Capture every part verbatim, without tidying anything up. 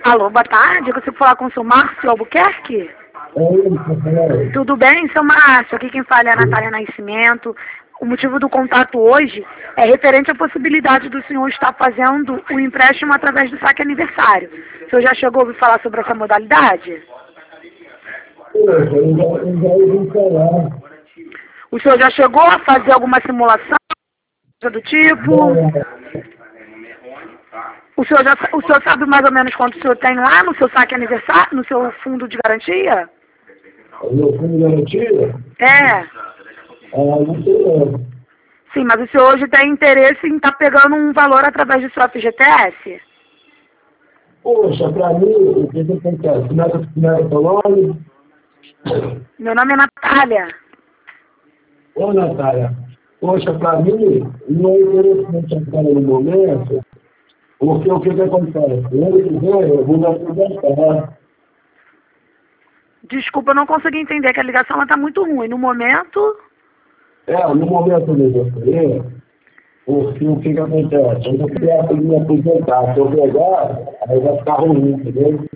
Alô, boa tarde. Eu consigo falar com o seu Márcio Albuquerque? Oi, Tudo bem, seu Márcio? Aqui quem fala é a Natália Nascimento. O motivo do contato hoje é referente à possibilidade do senhor estar fazendo o empréstimo através do saque aniversário. O senhor já chegou a ouvir falar sobre essa modalidade? eu já, eu já ouvi falar. O senhor já chegou a fazer alguma simulação do tipo? O senhor, já, o senhor sabe mais ou menos quanto o senhor tem lá no seu saque aniversário, no seu fundo de garantia? O meu fundo de garantia? É. Ah, não sei não. Sim, mas o senhor hoje tem interesse em estar pegando um valor através do seu F G T S? Poxa, pra mim, o que que acontece? Nada, nada teu nome? Meu nome é Natália. Ô, Natália, poxa, pra mim, não é interessante agora no momento, porque o que que acontece? O ano que vem, eu vou me aposentar. Desculpa, eu não consegui entender que a ligação está muito ruim. No momento, É, no momento eu gostaria, porque o que que acontece? Eu não queria me aposentar. Se eu pegar, aí vai ficar ruim, entendeu?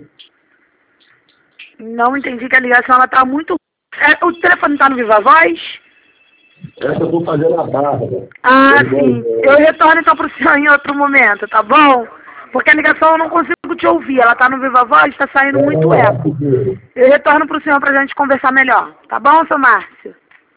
não entendi que a ligação está muito ruim. É, o telefone está no Viva Voz? Essa eu tô fazendo a barra. Ah, sim. Eu retorno então para o senhor em outro momento, tá bom? Porque a ligação eu não consigo te ouvir. Ela está no Viva Voz, está saindo muito eco. Eu retorno para o senhor para a gente conversar melhor. Tá bom, seu Márcio?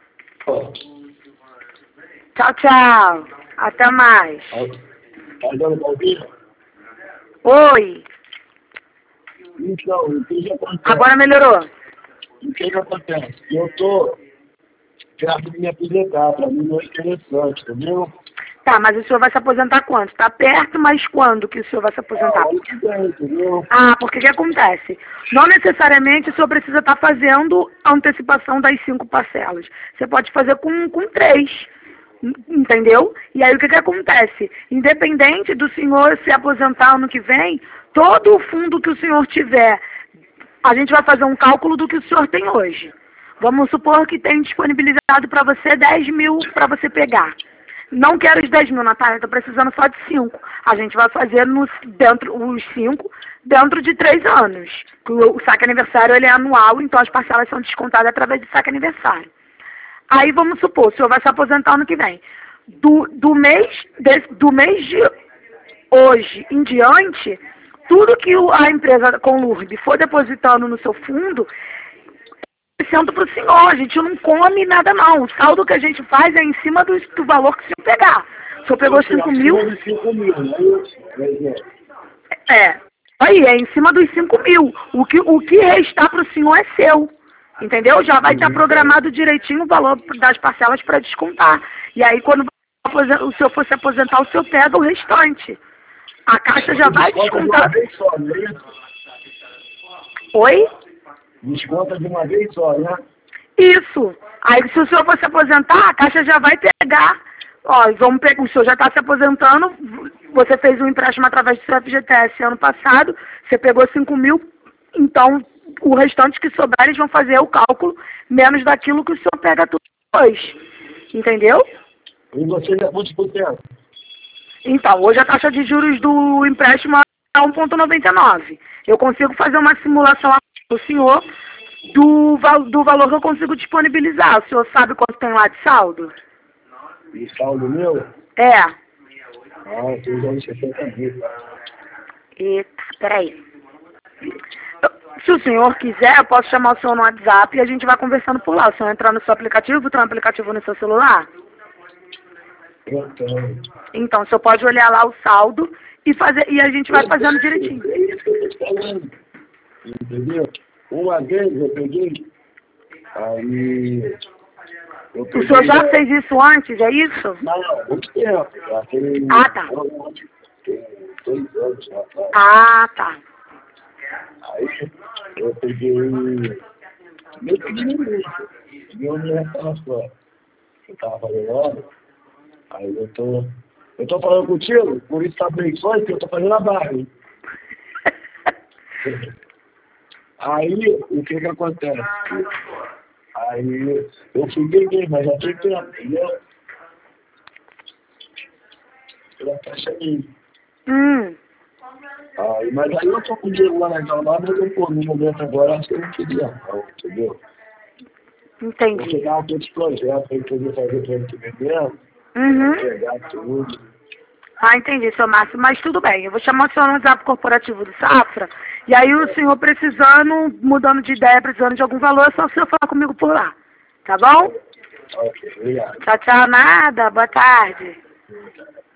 Tchau, tchau. Até mais. Tá dando pra ouvir? Oi. Então, o que que acontece? Agora melhorou? O que que acontece? Eu tô perto de me aposentar, pra mim não é interessante, entendeu? Tá, mas o senhor vai se aposentar quando? Tá perto, mas quando que o senhor vai se aposentar? Ah, ano que vem, entendeu? Ah, porque o que acontece? Não necessariamente o senhor precisa estar fazendo a antecipação das cinco parcelas. Você pode fazer com, com três, en- entendeu? E aí o que, que acontece? Independente do senhor se aposentar ano que vem, todo o fundo que o senhor tiver, a gente vai fazer um cálculo do que o senhor tem hoje. Vamos supor que tem disponibilizado para você dez mil para você pegar. Não quero os dez mil, Natália, estou precisando só de cinco. A gente vai fazer nos, dentro, os cinco dentro de três anos. O, o saque aniversário ele é anual, então as parcelas são descontadas através do saque aniversário. Aí vamos supor, o senhor vai se aposentar ano que vem. Do, do, mês, desse, do mês de hoje em diante, tudo que o- a empresa Conlurb for depositando no seu fundo, sendo para o senhor, a gente não come nada não. O saldo que a gente faz é em cima do, do valor que o senhor pegar. O senhor pegou cinco mil? cinco mil, né? É. Aí, é em cima dos cinco mil. O que, o que restar para o senhor é seu. Entendeu? Já vai estar programado direitinho o valor das parcelas para descontar. E aí, quando o senhor for se aposentar, o senhor pega o restante. A caixa já vai descontar. Oi? Desconta de uma vez só, né? Isso. Aí, se o senhor for se aposentar, a Caixa já vai pegar. Ó, vamos pegar, o senhor já está se aposentando, você fez um empréstimo através do seu F G T S ano passado, você pegou cinco mil, então o restante que sobrar eles vão fazer o cálculo, menos daquilo que o senhor pega tudo depois. Entendeu? E você já quantos por cento? Então, hoje a taxa de juros do empréstimo é um vírgula noventa e nove. Eu consigo fazer uma simulação para o senhor do, val do valor que eu consigo disponibilizar. O senhor sabe quanto tem lá de saldo? E saldo meu? É. Ah, tem uns sessenta mil. Eita, peraí. Se o senhor quiser, eu posso chamar o senhor no WhatsApp e a gente vai conversando por lá. O senhor entrar no seu aplicativo, tem um aplicativo no seu celular? Então, Então, o senhor pode olhar lá o saldo e, fazer, e a gente vai fazendo direitinho. é isso que eu tô falando. Entendeu? Uma vez eu peguei, aí... Eu O peguei, senhor já fez isso antes, é isso? não, muito tempo. Aquele, Ah, tá. Dois anos atrás. Ah, tá. Aí eu peguei meio pequenininho. E eu me relação. Eu tava fazendo hora. Aí eu tô. Eu tô falando contigo, por isso tá bem só, que eu tô fazendo a barra. Hein? Aí, o que que acontece? Aí eu fui peguei, mas já tem tempo, entendeu? Pela taxa aí. Hum. Aí, mas aí eu tô com o dinheiro lá legal lá, mas eu, pô, no momento agora acho que eu não queria não, entendeu? Vou Entendi. pegar outros projetos aí que eu vou fazer para ano que vem mesmo, Uhum. pegar tudo. Ah, entendi, seu Márcio. Mas tudo bem, eu vou chamar o senhor no WhatsApp corporativo do Safra. E aí o senhor precisando, mudando de ideia, precisando de algum valor, é só o senhor falar comigo por lá. Tá bom? Ok, obrigado. Tchau, tchau, nada. Boa tarde.